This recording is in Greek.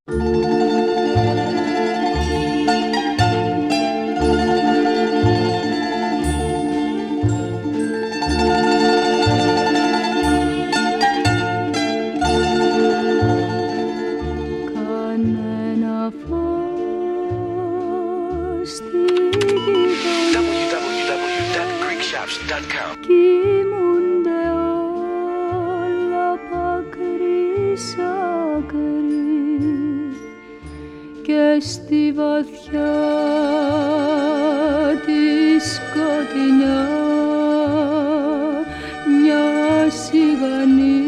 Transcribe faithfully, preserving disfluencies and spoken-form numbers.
Κοιμούνται όλα πακρύς ακρί και στη βαθιά τη σκοτεινιά μια σιγανή